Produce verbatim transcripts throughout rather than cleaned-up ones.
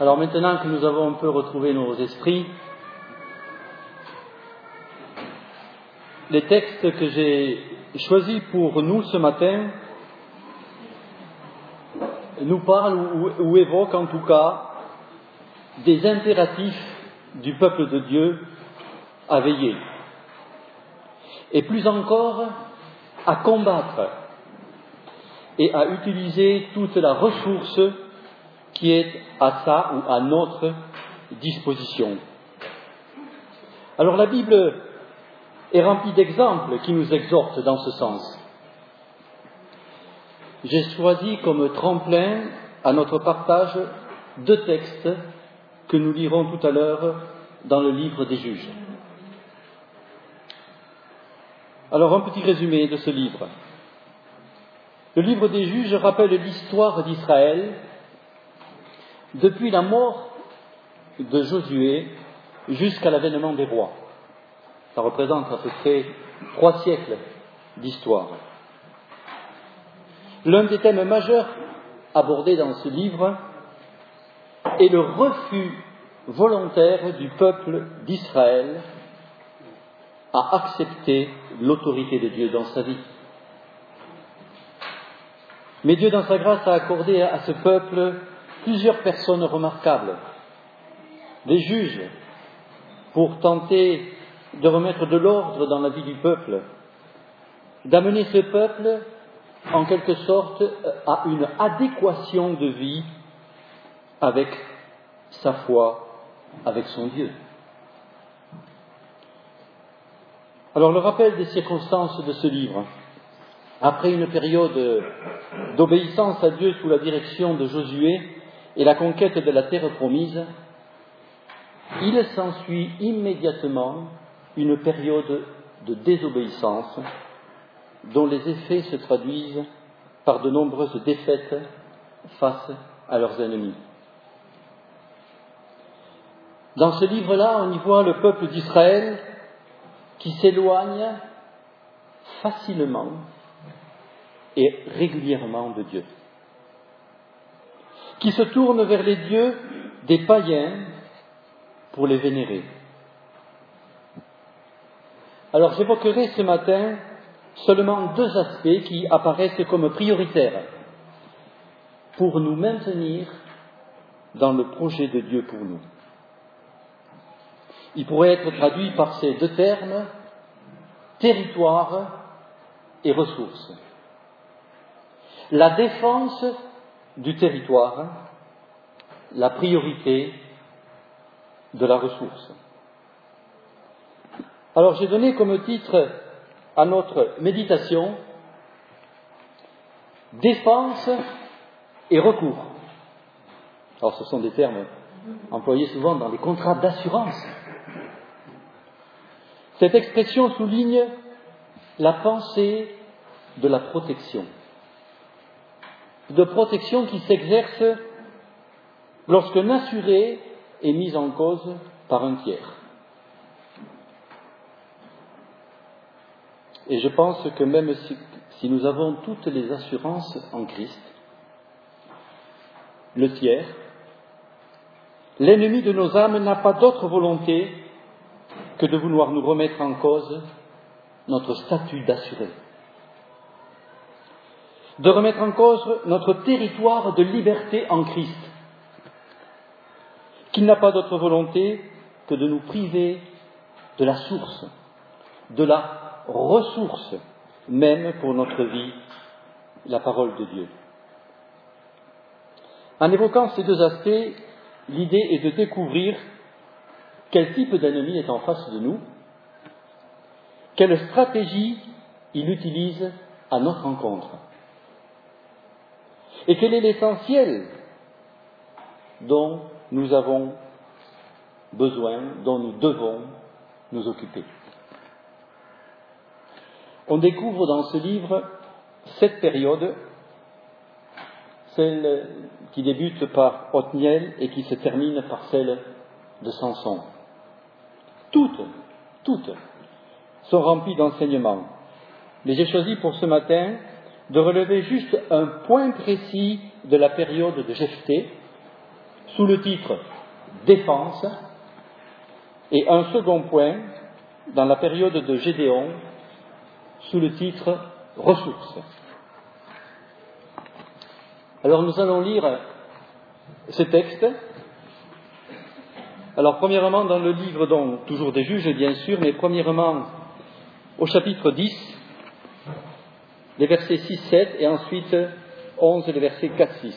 Alors maintenant que nous avons un peu retrouvé nos esprits, les textes que j'ai choisis pour nous ce matin nous parlent ou, ou évoquent en tout cas des impératifs du peuple de Dieu à veiller, et plus encore à combattre et à utiliser toute la ressource qui est à sa ou à notre disposition. Alors la Bible est remplie d'exemples qui nous exhortent dans ce sens. J'ai choisi comme tremplin à notre partage deux textes que nous lirons tout à l'heure dans le livre des Juges. Alors un petit résumé de ce livre. Le livre des Juges rappelle l'histoire d'Israël depuis la mort de Josué jusqu'à l'avènement des rois. Ça représente à peu près trois siècles d'histoire. L'un des thèmes majeurs abordés dans ce livre est le refus volontaire du peuple d'Israël à accepter l'autorité de Dieu dans sa vie. Mais Dieu, dans sa grâce, a accordé à ce peuple plusieurs personnes remarquables, des juges, pour tenter de remettre de l'ordre dans la vie du peuple, d'amener ce peuple, en quelque sorte, à une adéquation de vie avec sa foi, avec son Dieu. Alors, le rappel des circonstances de ce livre. Après une période d'obéissance à Dieu sous la direction de Josué et la conquête de la terre promise, il s'ensuit immédiatement une période de désobéissance dont les effets se traduisent par de nombreuses défaites face à leurs ennemis. Dans ce livre-là, on y voit le peuple d'Israël qui s'éloigne facilement et régulièrement de Dieu, qui se tourne vers les dieux des païens pour les vénérer. Alors j'évoquerai ce matin seulement deux aspects qui apparaissent comme prioritaires pour nous maintenir dans le projet de Dieu pour nous. Il pourrait être traduit par ces deux termes, territoire et ressources. La défense du territoire, la priorité de la ressource. Alors j'ai donné comme titre à notre méditation « Défense et recours ». Alors ce sont des termes employés souvent dans les contrats d'assurance. Cette expression souligne la pensée de la protection. De protection qui s'exerce lorsqu'un assuré est mis en cause par un tiers. Et je pense que même si, si nous avons toutes les assurances en Christ, le tiers, l'ennemi de nos âmes n'a pas d'autre volonté que de vouloir nous remettre en cause notre statut d'assuré, de remettre en cause notre territoire de liberté en Christ, qu'il n'a pas d'autre volonté que de nous priver de la source, de la ressource même pour notre vie, la parole de Dieu. En évoquant ces deux aspects, l'idée est de découvrir quel type d'ennemi est en face de nous, quelle stratégie il utilise à notre rencontre, et quel est l'essentiel dont nous avons besoin, dont nous devons nous occuper. On découvre dans ce livre cette période, celle qui débute par Othniel et qui se termine par celle de Samson. Toutes, toutes sont remplies d'enseignements. Mais j'ai choisi pour ce matin de relever juste un point précis de la période de Jephthé, sous le titre Défense, et un second point dans la période de Gédéon sous le titre Ressources. Alors nous allons lire ces textes. Alors premièrement dans le livre donc toujours des Juges bien sûr, mais premièrement au chapitre dix, les versets six sept et ensuite onze, les versets quatre six.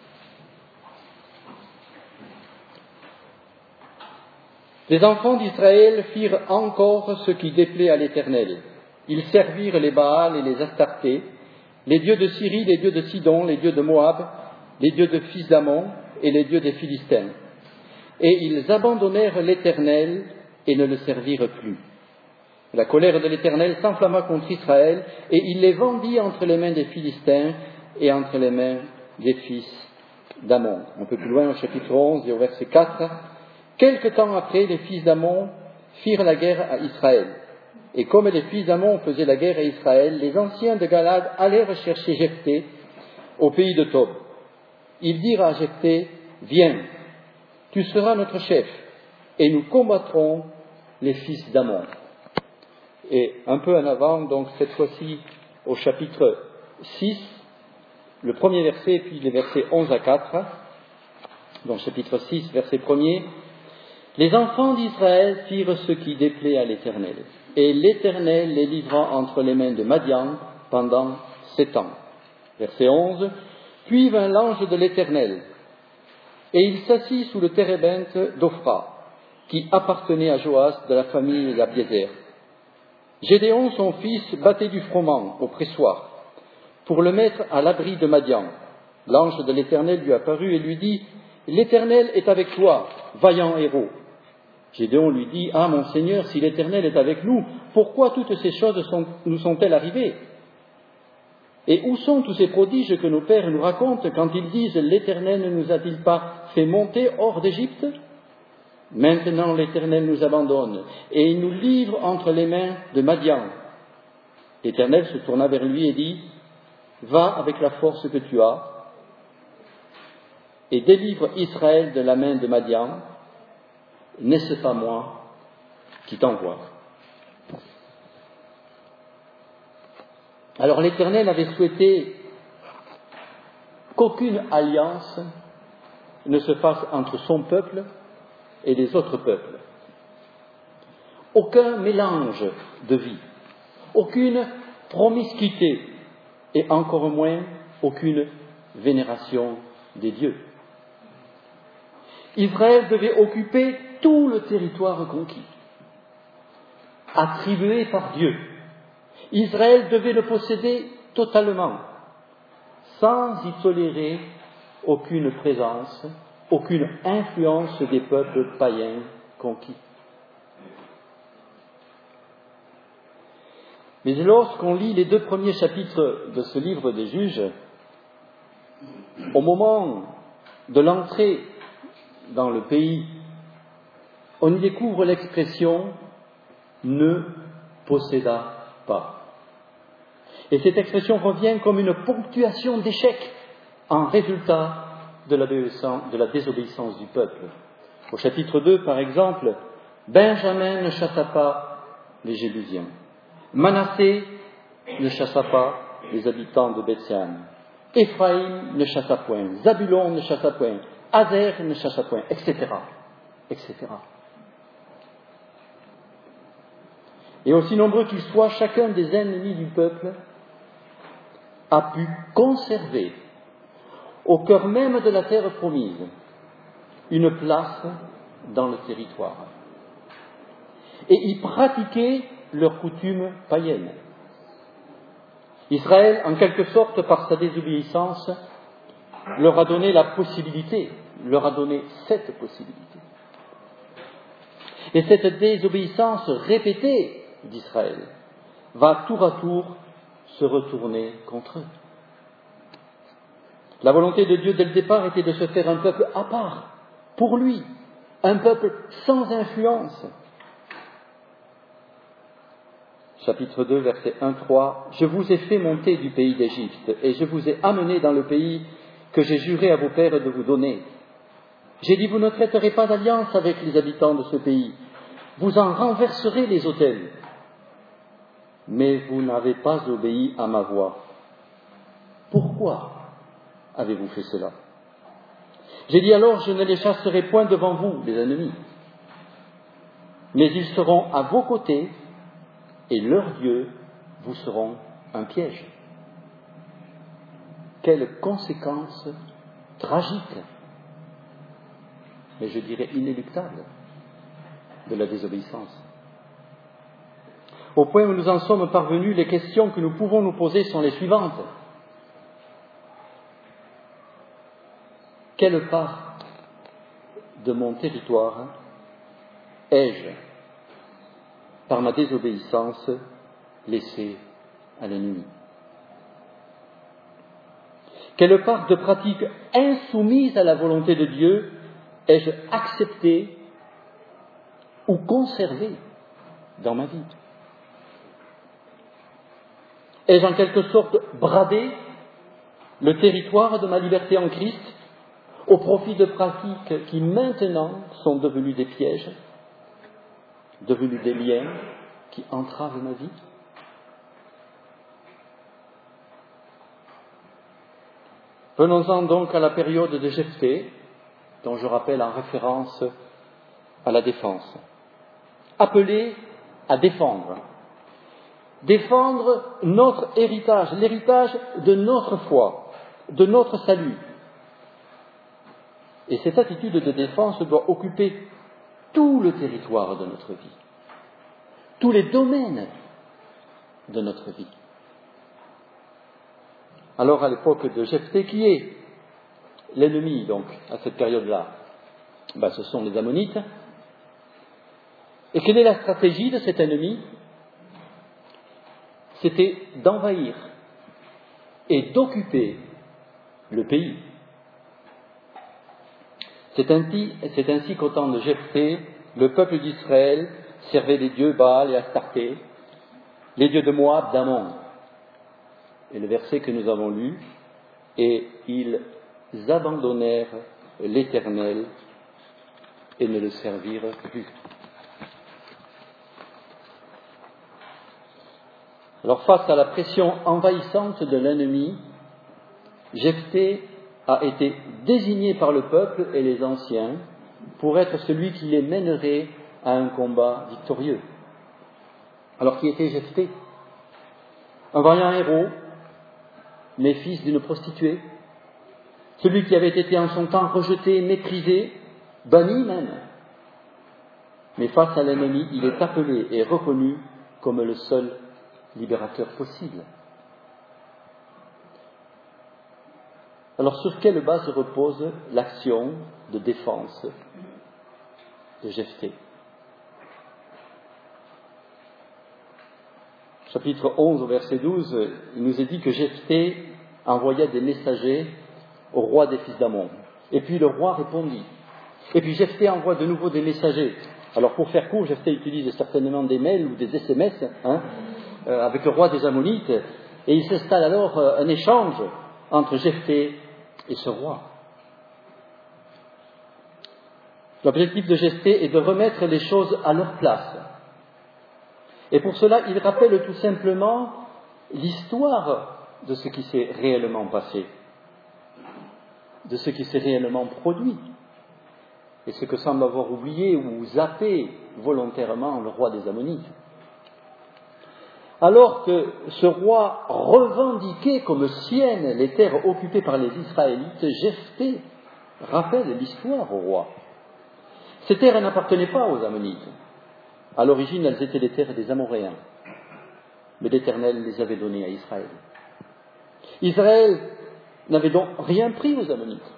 Les enfants d'Israël firent encore ce qui déplaît à l'Éternel. Ils servirent les Baals et les Astartés, les dieux de Syrie, les dieux de Sidon, les dieux de Moab, les dieux de fils d'Ammon et les dieux des Philistins. Et ils abandonnèrent l'Éternel et ne le servirent plus. La colère de l'Éternel s'enflamma contre Israël et il les vendit entre les mains des Philistins et entre les mains des fils d'Ammon. Un peu plus loin au chapitre onze et au verset quatre. Quelque temps après, les fils d'Ammon firent la guerre à Israël. Et comme les fils d'Ammon faisaient la guerre à Israël, les anciens de Galad allèrent chercher Jephthé au pays de Tob. Ils dirent à Jephthé, « Viens, tu seras notre chef, et nous combattrons les fils d'Ammon. » Et un peu en avant, donc cette fois-ci au chapitre six, le premier verset, puis les versets onze à quatre, donc chapitre six, verset premier. Les enfants d'Israël firent ce qui déplaît à l'Éternel, et l'Éternel les livra entre les mains de Madian pendant sept ans. Verset onze. Puis vint l'ange de l'Éternel, et il s'assit sous le térébinthe d'Ophra, qui appartenait à Joas de la famille d'Abiézer. Gédéon, son fils, battait du froment au pressoir, pour le mettre à l'abri de Madian. L'ange de l'Éternel lui apparut et lui dit, « L'Éternel est avec toi, vaillant héros. » Gédéon lui dit, « Ah, mon Seigneur, si l'Éternel est avec nous, pourquoi toutes ces choses sont, nous sont-elles arrivées? Et où sont tous ces prodiges que nos pères nous racontent quand ils disent, l'Éternel ne nous a-t-il pas fait monter hors d'Égypte? Maintenant l'Éternel nous abandonne, et il nous livre entre les mains de Madian. » L'Éternel se tourna vers lui et dit, « Va avec la force que tu as, et délivre Israël de la main de Madian. N'est-ce pas moi qui t'envoie? » Alors l'Éternel avait souhaité qu'aucune alliance ne se fasse entre son peuple et les autres peuples. Aucun mélange de vie, aucune promiscuité et encore moins aucune vénération des dieux. Israël devait occuper tout le territoire conquis, attribué par Dieu. Israël devait le posséder totalement, sans y tolérer aucune présence, aucune influence des peuples païens conquis. Mais lorsqu'on lit les deux premiers chapitres de ce livre des Juges, au moment de l'entrée dans le pays, on y découvre l'expression « ne posséda pas ». Et cette expression revient comme une ponctuation d'échec en résultat de la, de la désobéissance du peuple. Au chapitre deux, par exemple, Benjamin ne chassa pas les Jébusiens. Manassé ne chassa pas les habitants de Beth-Sean. Éphraïm ne chassa point. Zabulon ne chassa point. Azer ne chassa point, et cetera, et cetera. Et aussi nombreux qu'ils soient, chacun des ennemis du peuple a pu conserver au cœur même de la terre promise une place dans le territoire et y pratiquer leurs coutumes païennes. Israël, en quelque sorte, par sa désobéissance, leur a donné la possibilité, leur a donné cette possibilité. Et cette désobéissance répétée d'Israël va tour à tour se retourner contre eux. La volonté de Dieu dès le départ était de se faire un peuple à part, pour lui, un peuple sans influence. Chapitre deux, versets un à trois. « Je vous ai fait monter du pays d'Égypte, et je vous ai amené dans le pays que j'ai juré à vos pères de vous donner. J'ai dit, vous ne traiterez pas d'alliance avec les habitants de ce pays. Vous en renverserez les autels. Mais vous n'avez pas obéi à ma voix. Pourquoi avez-vous fait cela? J'ai dit alors, je ne les chasserai point devant vous, les ennemis. Mais ils seront à vos côtés, et leurs dieux vous seront un piège. Quelle conséquence tragique, mais je dirais inéluctable, de la désobéissance. Au point où nous en sommes parvenus, les questions que nous pouvons nous poser sont les suivantes. Quelle part de mon territoire ai-je, par ma désobéissance, laissé à l'ennemi? Quelle part de pratique insoumise à la volonté de Dieu ai-je accepté ou conservé dans ma vie? Ai-je en quelque sorte bradé le territoire de ma liberté en Christ au profit de pratiques qui maintenant sont devenues des pièges, devenues des liens qui entravent ma vie? Venons-en donc à la période de Jephthé, dont je rappelle en référence à la défense. Appelé à défendre. Défendre notre héritage, l'héritage de notre foi, de notre salut. Et cette attitude de défense doit occuper tout le territoire de notre vie, tous les domaines de notre vie. Alors, à l'époque de Jephthé, qui est l'ennemi, donc, à cette période-là? Ben, ce sont les Ammonites. Et quelle est la stratégie de cet ennemi? C'était d'envahir et d'occuper le pays. C'est ainsi, c'est ainsi qu'au temps de Jephthé, le peuple d'Israël servait les dieux Baal et Astarté, les dieux de Moab, d'Ammon. Et le verset que nous avons lu, et ils abandonnèrent l'Éternel et ne le servirent plus. Alors face à la pression envahissante de l'ennemi, Jephthé a été désigné par le peuple et les anciens pour être celui qui les mènerait à un combat victorieux. Alors qui était Jephthé? Un vaillant héros, mais fils d'une prostituée, celui qui avait été en son temps rejeté, méprisé, banni même. Mais face à l'ennemi, il est appelé et reconnu comme le seul libérateur possible. Alors sur quelle base repose l'action de défense de Jephthé? Chapitre onze, au verset douze, il nous est dit que Jephthé envoya des messagers au roi des fils d'Ammon. Et puis le roi répondit. Et puis Jephthé envoie de nouveau des messagers. Alors pour faire court, Jephthé utilise certainement des mails ou des S M S hein, euh, avec le roi des Ammonites. Et il s'installe alors euh, un échange entre Jephthé et ce roi. L'objectif de Jephthé est de remettre les choses à leur place. Et pour cela, il rappelle tout simplement l'histoire de ce qui s'est réellement passé, de ce qui s'est réellement produit, et ce que semble avoir oublié ou zappé volontairement le roi des Ammonites. Alors que ce roi revendiquait comme siennes les terres occupées par les Israélites, Jephthé rappelle l'histoire au roi. Ces terres n'appartenaient pas aux Ammonites. À l'origine, elles étaient les terres des Amoréens. Mais l'Éternel les avait données à Israël. Israël n'avait donc rien pris aux Ammonites.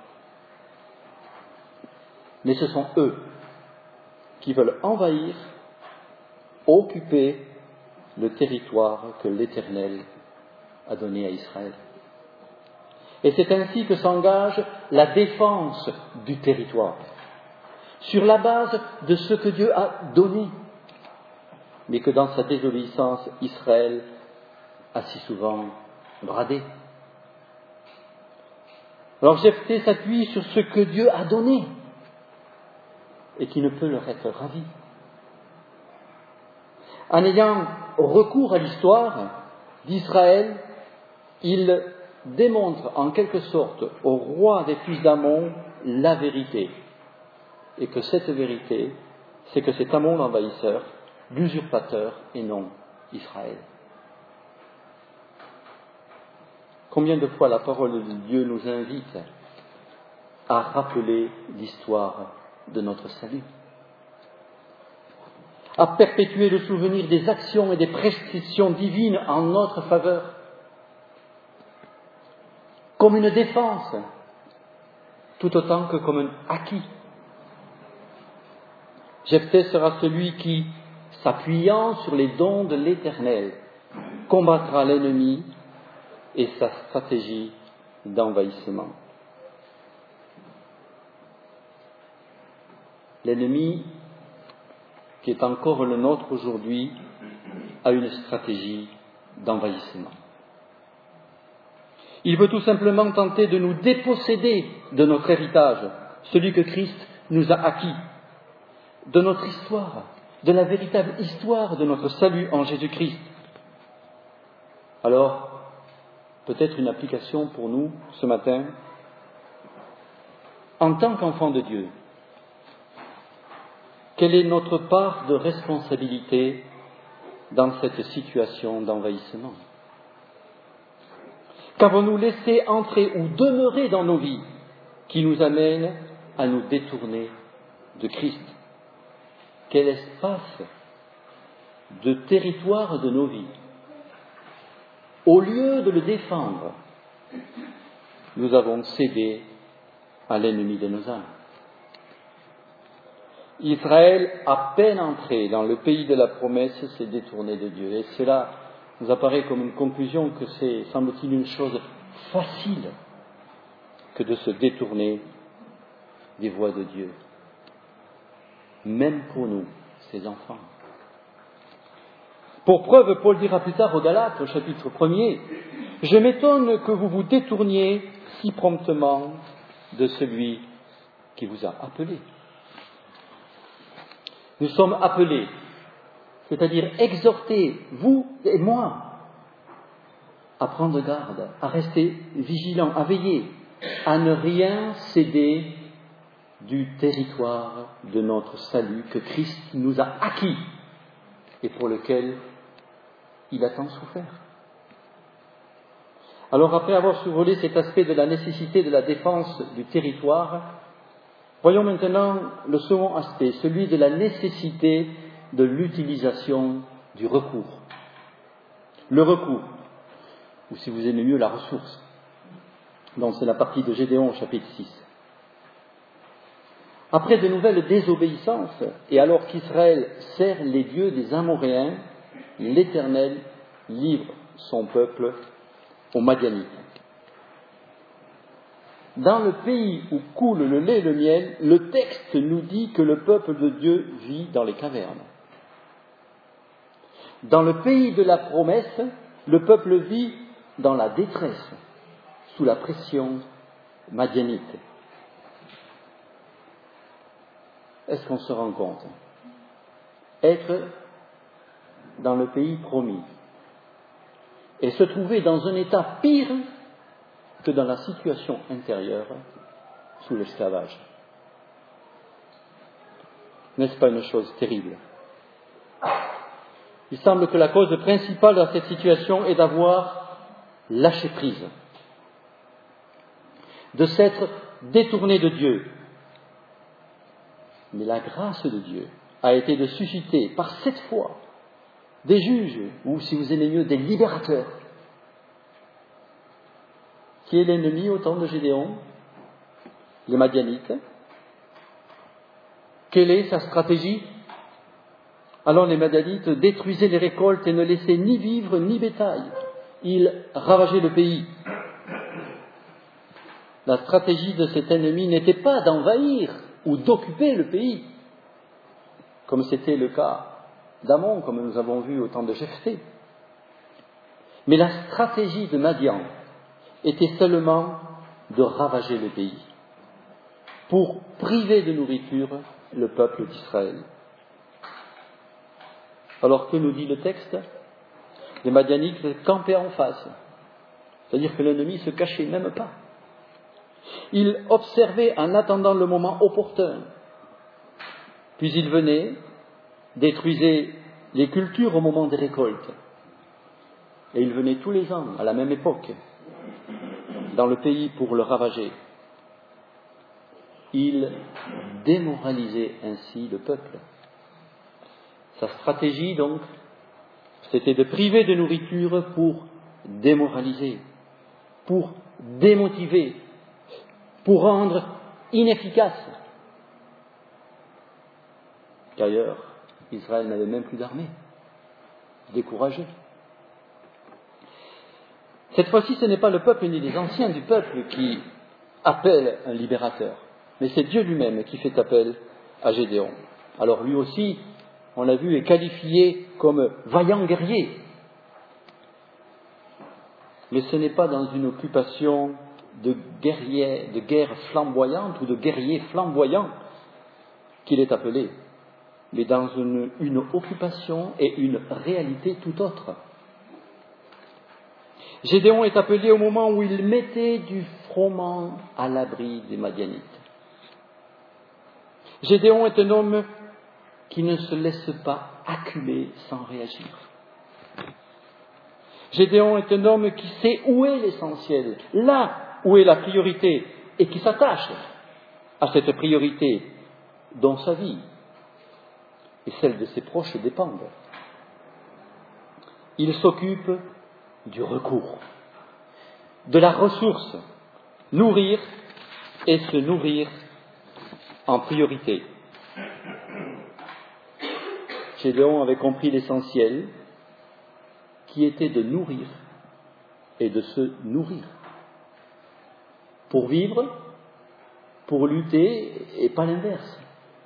Mais ce sont eux qui veulent envahir, occuper le territoire que l'Éternel a donné à Israël. Et c'est ainsi que s'engage la défense du territoire, sur la base de ce que Dieu a donné, mais que dans sa désobéissance, Israël a si souvent bradé. Alors Jephthé s'appuie sur ce que Dieu a donné, et qui ne peut leur être ravi. En ayant recours à l'histoire d'Israël, il démontre en quelque sorte au roi des fils d'Amon la vérité. Et que cette vérité, c'est que c'est Amon l'envahisseur, l'usurpateur et non Israël. Combien de fois la parole de Dieu nous invite à rappeler l'histoire de notre salut, à perpétuer le souvenir des actions et des prescriptions divines en notre faveur, comme une défense, tout autant que comme un acquis. Jephthé sera celui qui, s'appuyant sur les dons de l'Éternel, combattra l'ennemi et sa stratégie d'envahissement. L'ennemi, qui est encore le nôtre aujourd'hui, a une stratégie d'envahissement. Il veut tout simplement tenter de nous déposséder de notre héritage, celui que Christ nous a acquis, de notre histoire, de la véritable histoire de notre salut en Jésus-Christ. Alors, peut-être une application pour nous ce matin. En tant qu'enfants de Dieu, quelle est notre part de responsabilité dans cette situation d'envahissement? Qu'avons-nous laissé entrer ou demeurer dans nos vies qui nous amène à nous détourner de Christ? Quel espace de territoire de nos vies, au lieu de le défendre, nous avons cédé à l'ennemi de nos âmes? Israël, à peine entré dans le pays de la promesse, s'est détourné de Dieu. Et cela nous apparaît comme une conclusion que c'est, semble-t-il, une chose facile que de se détourner des voies de Dieu. Même pour nous, ses enfants. Pour preuve, Paul dira plus tard aux Galates, au chapitre premier, « Je m'étonne que vous vous détourniez si promptement de celui qui vous a appelé. » Nous sommes appelés, c'est-à-dire exhortés, vous et moi, à prendre garde, à rester vigilants, à veiller, à ne rien céder du territoire de notre salut que Christ nous a acquis et pour lequel il a tant souffert. Alors, après avoir survolé cet aspect de la nécessité de la défense du territoire, voyons maintenant le second aspect, celui de la nécessité de l'utilisation du recours. Le recours, ou si vous aimez mieux, la ressource. Donc c'est la partie de Gédéon au chapitre six. Après de nouvelles désobéissances, et alors qu'Israël sert les dieux des Amoréens, l'Éternel livre son peuple aux Madianites. Dans le pays où coule le lait et le miel, le texte nous dit que le peuple de Dieu vit dans les cavernes. Dans le pays de la promesse, le peuple vit dans la détresse, sous la pression madianite. Est-ce qu'on se rend compte? Être dans le pays promis et se trouver dans un état pire que dans la situation intérieure sous l'esclavage. N'est-ce pas une chose terrible? Il semble que la cause principale de cette situation est d'avoir lâché prise, de s'être détourné de Dieu. Mais la grâce de Dieu a été de susciter par cette fois des juges, ou si vous aimez mieux, des libérateurs. Qui est l'ennemi au temps de Gédéon? Les Madianites. Quelle est sa stratégie? Alors les Madianites détruisaient les récoltes et ne laissaient ni vivres ni bétail. Ils ravageaient le pays. La stratégie de cet ennemi n'était pas d'envahir ou d'occuper le pays, comme c'était le cas d'Amon, comme nous avons vu au temps de Jephthé. Mais la stratégie de Madian était seulement de ravager le pays, pour priver de nourriture le peuple d'Israël. Alors que nous dit le texte? Les Madianites campaient en face. C'est-à-dire que l'ennemi ne se cachait même pas. Il observait en attendant le moment opportun. Puis il venait, détruisait les cultures au moment des récoltes. Et il venait tous les ans, à la même époque, dans le pays pour le ravager. Il démoralisait ainsi le peuple. Sa stratégie, donc, c'était de priver de nourriture pour démoraliser, pour démotiver, pour rendre inefficace. D'ailleurs, Israël n'avait même plus d'armée, découragé. Cette fois-ci, ce n'est pas le peuple ni les anciens du peuple qui appellent un libérateur, mais c'est Dieu lui-même qui fait appel à Gédéon. Alors lui aussi, on l'a vu, est qualifié comme vaillant guerrier. Mais ce n'est pas dans une occupation de guerrier, de guerre flamboyante ou de guerrier flamboyant qu'il est appelé, mais dans une, une occupation et une réalité tout autre. Gédéon est appelé au moment où il mettait du froment à l'abri des Madianites. Gédéon est un homme qui ne se laisse pas acculer sans réagir. Gédéon est un homme qui sait où est l'essentiel, là où est la priorité, et qui s'attache à cette priorité dont sa vie et celle de ses proches dépendent. Il s'occupe du recours, de la ressource, nourrir et se nourrir en priorité. Gédéon avait compris l'essentiel, qui était de nourrir et de se nourrir. Pour vivre, pour lutter, et pas l'inverse.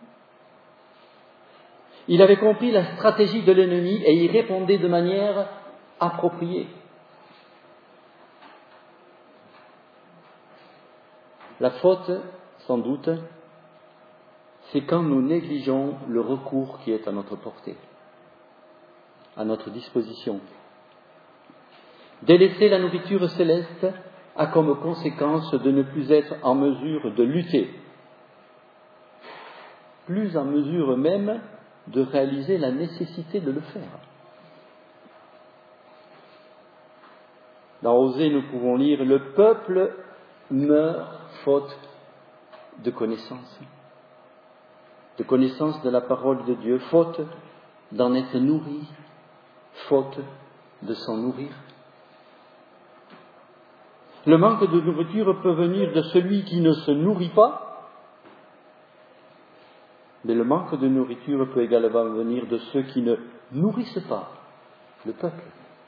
Il avait compris la stratégie de l'ennemi et y répondait de manière appropriée. La faute, sans doute, c'est quand nous négligeons le recours qui est à notre portée, à notre disposition. Délaisser la nourriture céleste a comme conséquence de ne plus être en mesure de lutter, plus en mesure même de réaliser la nécessité de le faire. Dans Osée, nous pouvons lire « Le peuple meurt faute de connaissance ». De connaissance de la parole de Dieu, faute d'en être nourri, faute de s'en nourrir. Le manque de nourriture peut venir de celui qui ne se nourrit pas, mais le manque de nourriture peut également venir de ceux qui ne nourrissent pas le peuple.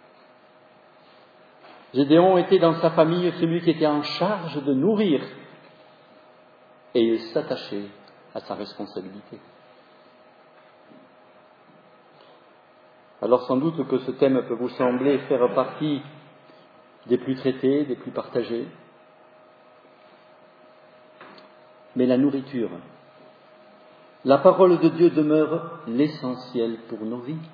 Gédéon était dans sa famille celui qui était en charge de nourrir, et il s'attachait à sa responsabilité. Alors sans doute que ce thème peut vous sembler faire partie des plus traités, des plus partagés. Mais la nourriture, la parole de Dieu demeure l'essentiel pour nos vies.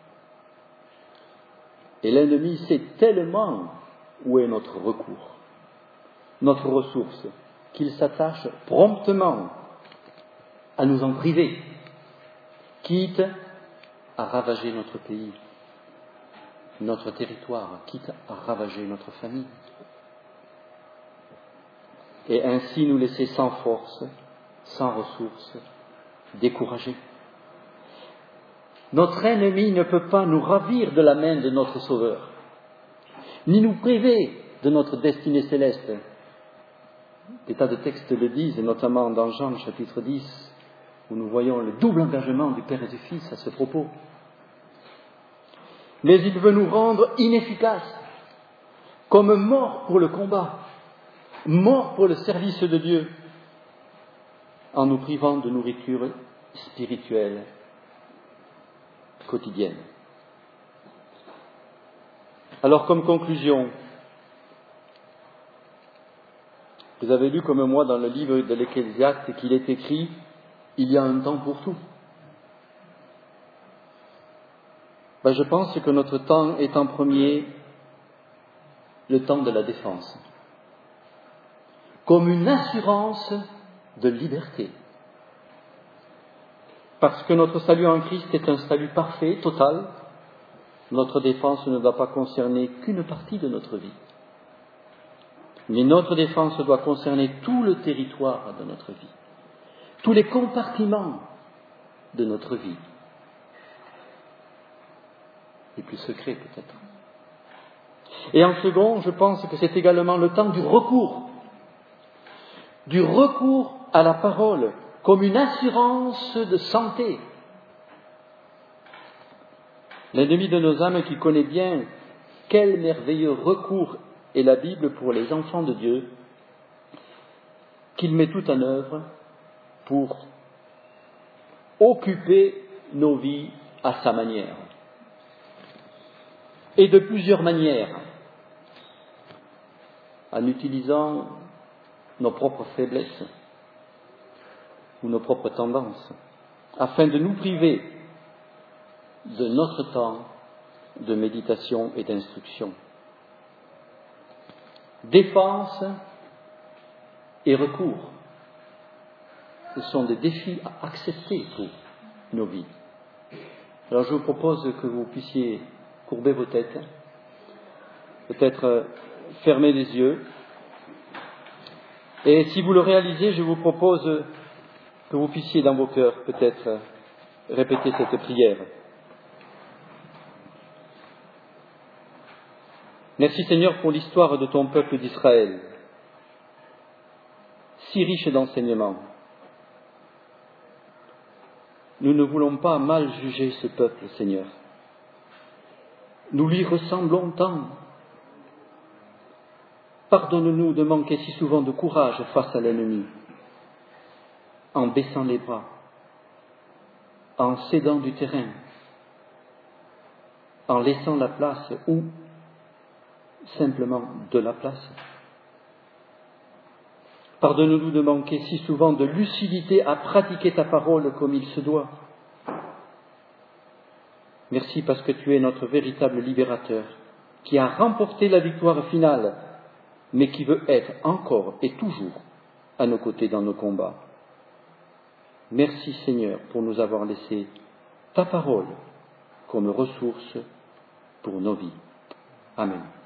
Et l'ennemi sait tellement où est notre recours, notre ressource, qu'il s'attache promptement à nous en priver, quitte à ravager notre pays, notre territoire, quitte à ravager notre famille. Et ainsi nous laisser sans force, sans ressources, découragés. Notre ennemi ne peut pas nous ravir de la main de notre Sauveur, ni nous priver de notre destinée céleste. Des tas de textes le disent, et notamment dans Jean chapitre dix, où nous voyons le double engagement du Père et du Fils à ce propos. Mais il veut nous rendre inefficaces, comme morts pour le combat, morts pour le service de Dieu, en nous privant de nourriture spirituelle quotidienne. Alors, comme conclusion, vous avez lu comme moi dans le livre de l'Ecclésiaste qu'il est écrit il y a un temps pour tout. Ben, je pense que notre temps est en premier le temps de la défense, comme une assurance de liberté. Parce que notre salut en Christ est un salut parfait, total, notre défense ne doit pas concerner qu'une partie de notre vie. Mais notre défense doit concerner tout le territoire de notre vie, tous les compartiments de notre vie, les plus secrets peut-être. Et en second, je pense que c'est également le temps du recours, du recours à la parole comme une assurance de santé. L'ennemi de nos âmes qui connaît bien quel merveilleux recours est la Bible pour les enfants de Dieu, qu'il met tout en œuvre pour occuper nos vies à sa manière. Et de plusieurs manières, en utilisant nos propres faiblesses ou nos propres tendances, afin de nous priver de notre temps de méditation et d'instruction. Défense et recours, ce sont des défis à accepter pour nos vies. Alors je vous propose que vous puissiez courber vos têtes, peut-être fermer les yeux, et si vous le réalisez, je vous propose que vous puissiez dans vos cœurs peut-être répéter cette prière. Merci Seigneur pour l'histoire de ton peuple d'Israël, si riche d'enseignements. Nous ne voulons pas mal juger ce peuple, Seigneur. Nous lui ressemblons tant. Pardonne-nous de manquer si souvent de courage face à l'ennemi, en baissant les bras, en cédant du terrain, en laissant la place ou simplement de la place. Pardonne-nous de manquer si souvent de lucidité à pratiquer ta parole comme il se doit. Merci parce que tu es notre véritable libérateur, qui a remporté la victoire finale, mais qui veut être encore et toujours à nos côtés dans nos combats. Merci Seigneur pour nous avoir laissé ta parole comme ressource pour nos vies. Amen.